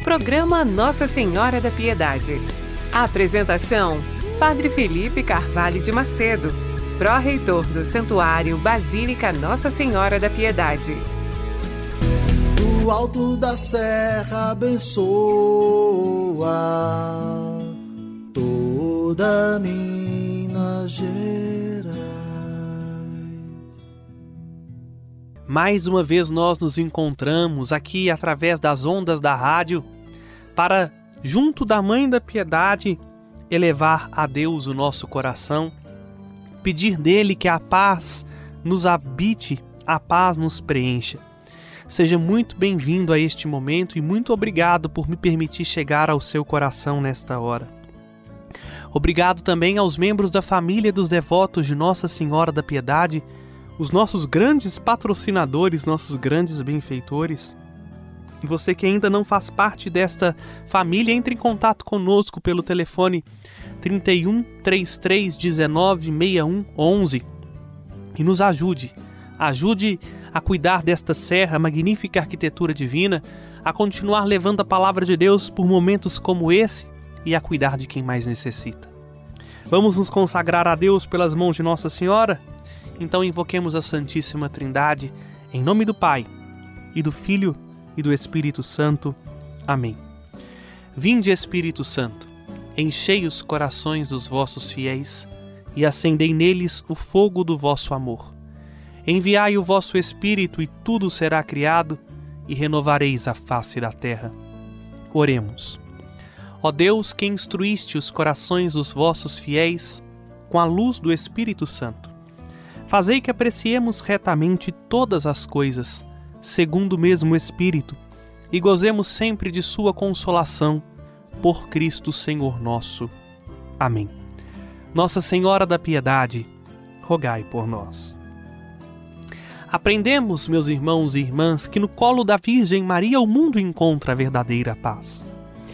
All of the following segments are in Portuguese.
Programa Nossa Senhora da Piedade. A apresentação: Padre Felipe Carvalho de Macedo, pró-reitor do Santuário Basílica Nossa Senhora da Piedade. Do alto da serra abençoa toda Minas Gerais. Mais uma vez nós nos encontramos aqui através das ondas da rádio para, junto da Mãe da Piedade, elevar a Deus o nosso coração, pedir dele que a paz nos habite, a paz nos preencha. Seja muito bem-vindo a este momento e muito obrigado por me permitir chegar ao seu coração nesta hora. Obrigado também aos membros da família dos devotos de Nossa Senhora da Piedade, os nossos grandes patrocinadores, nossos grandes benfeitores. Você que ainda não faz parte desta família, entre em contato conosco pelo telefone 31 33 19 61 11 e nos ajude a cuidar desta serra, magnífica arquitetura divina, a continuar levando a palavra de Deus por momentos como esse e a cuidar de quem mais necessita. Vamos nos consagrar a Deus pelas mãos de Nossa Senhora? Então invoquemos a Santíssima Trindade, em nome do Pai, e do Filho, e do Espírito Santo. Amém. Vinde, Espírito Santo, enchei os corações dos vossos fiéis e acendei neles o fogo do vosso amor. Enviai o vosso Espírito e tudo será criado e renovareis a face da terra. Oremos. Ó Deus, que instruíste os corações dos vossos fiéis com a luz do Espírito Santo, fazei que apreciemos retamente todas as coisas, segundo o mesmo Espírito, e gozemos sempre de sua consolação, por Cristo Senhor nosso. Amém. Nossa Senhora da Piedade, rogai por nós. Aprendemos, meus irmãos e irmãs, que no colo da Virgem Maria o mundo encontra a verdadeira paz.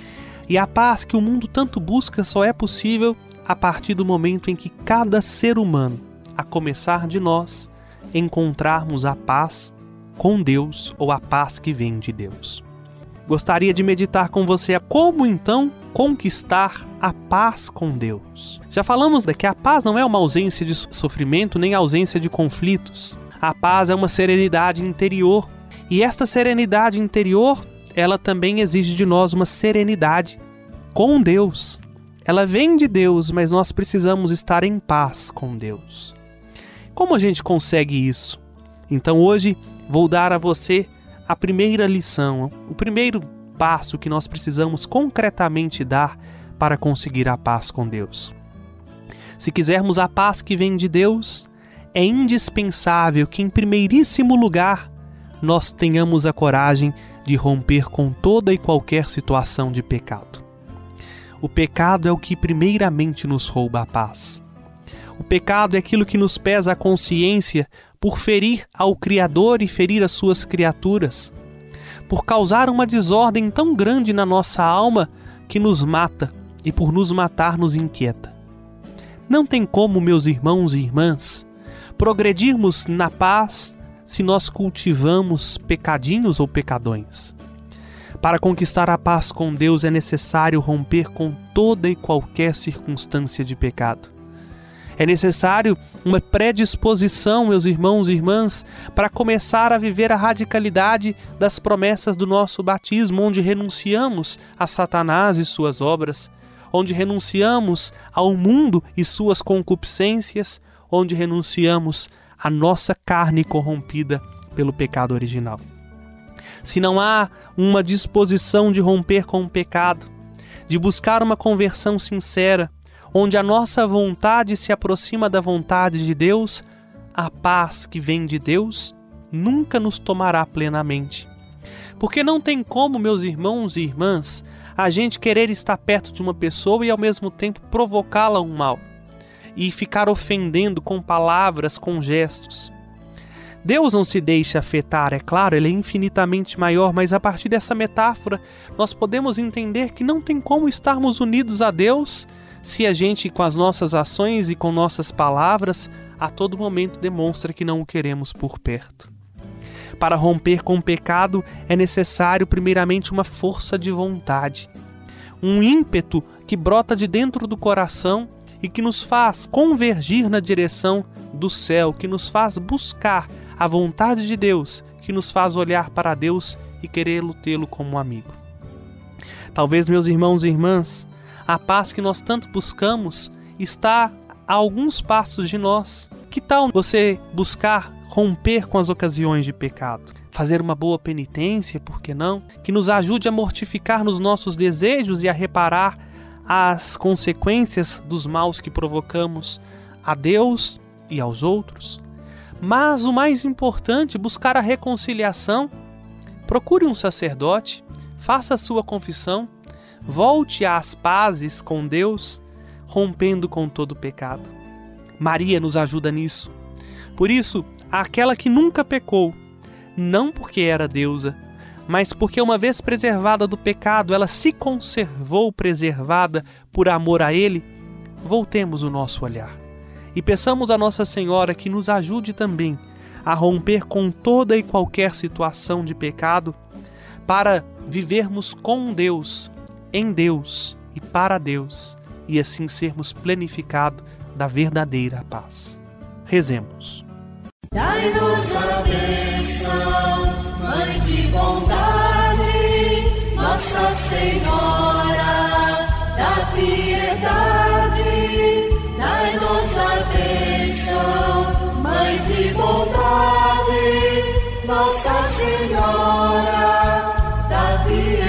E a paz que o mundo tanto busca só é possível a partir do momento em que cada ser humano, a começar de nós, encontrarmos a paz com Deus ou a paz que vem de Deus. Gostaria de meditar com você como então conquistar a paz com Deus. Já falamos que a paz não é uma ausência de sofrimento nem ausência de conflitos. A paz é uma serenidade interior. E esta serenidade interior, ela também exige de nós uma serenidade com Deus. Ela vem de Deus, mas nós precisamos estar em paz com Deus. Como a gente consegue isso? Então hoje vou dar a você a primeira lição, o primeiro passo que nós precisamos concretamente dar para conseguir a paz com Deus. Se quisermos a paz que vem de Deus, é indispensável que, em primeiríssimo lugar, nós tenhamos a coragem de romper com toda e qualquer situação de pecado. O pecado é o que primeiramente nos rouba a paz. O pecado é aquilo que nos pesa a consciência por ferir ao Criador e ferir as suas criaturas, por causar uma desordem tão grande na nossa alma que nos mata e por nos matar nos inquieta. Não tem como, meus irmãos e irmãs, progredirmos na paz se nós cultivamos pecadinhos ou pecadões. Para conquistar a paz com Deus é necessário romper com toda e qualquer circunstância de pecado. É necessário uma predisposição, meus irmãos e irmãs, para começar a viver a radicalidade das promessas do nosso batismo, onde renunciamos a Satanás e suas obras, onde renunciamos ao mundo e suas concupiscências, onde renunciamos à nossa carne corrompida pelo pecado original. Se não há uma disposição de romper com o pecado, de buscar uma conversão sincera, onde a nossa vontade se aproxima da vontade de Deus, a paz que vem de Deus nunca nos tomará plenamente. Porque não tem como, meus irmãos e irmãs, a gente querer estar perto de uma pessoa e ao mesmo tempo provocá-la um mal e ficar ofendendo com palavras, com gestos. Deus não se deixa afetar, é claro, Ele é infinitamente maior, mas a partir dessa metáfora nós podemos entender que não tem como estarmos unidos a Deus se a gente, com as nossas ações e com nossas palavras, a todo momento demonstra que não o queremos por perto. para romper com o pecado é necessário primeiramente uma força de vontade, um ímpeto que brota de dentro do coração e que nos faz convergir na direção do céu, que nos faz buscar a vontade de Deus, que nos faz olhar para Deus e querê-lo tê-lo como amigo. Talvez, meus irmãos e irmãs, a paz que nós tanto buscamos está a alguns passos de nós. Que tal você buscar romper com as ocasiões de pecado? Fazer uma boa penitência, por que não? Que nos ajude a mortificar nos nossos desejos e a reparar as consequências dos maus que provocamos a Deus e aos outros. Mas o mais importante, buscar a reconciliação. Procure um sacerdote, faça a sua confissão, volte às pazes com Deus, rompendo com todo o pecado. Maria nos ajuda nisso. Por isso, aquela que nunca pecou, não porque era deusa, mas porque uma vez preservada do pecado, ela se conservou preservada por amor a Ele, voltemos o nosso olhar e peçamos a Nossa Senhora que nos ajude também a romper com toda e qualquer situação de pecado, para vivermos com Deus, em Deus e para Deus, e assim sermos plenificados da verdadeira paz. Rezemos. Dai-nos a bênção, Mãe de bondade, Nossa Senhora da piedade. Dai-nos a bênção, Mãe de bondade, Nossa Senhora da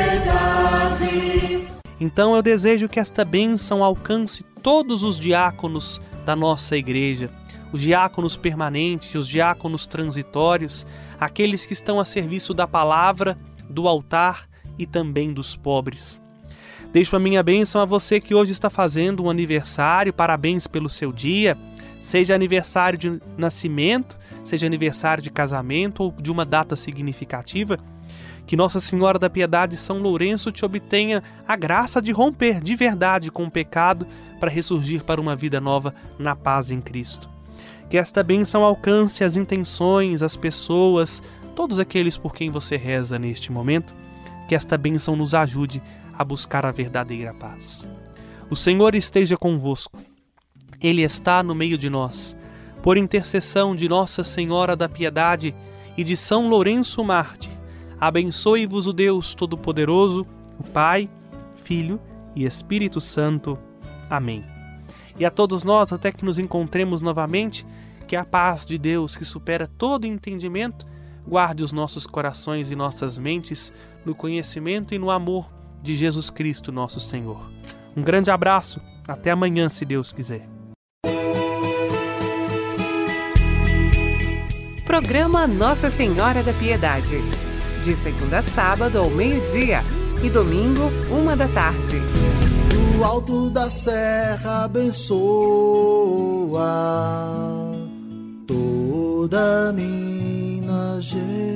piedade. Então eu desejo que esta bênção alcance todos os diáconos da nossa igreja, os diáconos permanentes, os diáconos transitórios, aqueles que estão a serviço da palavra, do altar e também dos pobres. Deixo a minha bênção a você que hoje está fazendo um aniversário, parabéns pelo seu dia, seja aniversário de nascimento, seja aniversário de casamento ou de uma data significativa. Que Nossa Senhora da Piedade e São Lourenço te obtenha a graça de romper de verdade com o pecado para ressurgir para uma vida nova na paz em Cristo. Que esta bênção alcance as intenções, as pessoas, todos aqueles por quem você reza neste momento. Que esta bênção nos ajude a buscar a verdadeira paz. O Senhor esteja convosco. Ele está no meio de nós. Por intercessão de Nossa Senhora da Piedade e de São Lourenço Mártir, abençoe-vos o Deus Todo-Poderoso, o Pai, Filho e Espírito Santo. Amém. E a todos nós, até que nos encontremos novamente, que a paz de Deus, que supera todo entendimento, guarde os nossos corações e nossas mentes no conhecimento e no amor de Jesus Cristo, nosso Senhor. Um grande abraço, até amanhã, se Deus quiser. Programa Nossa Senhora da Piedade. De segunda a sábado ao meio-dia e domingo, 1h. Do alto da serra abençoa toda Minas Gerais.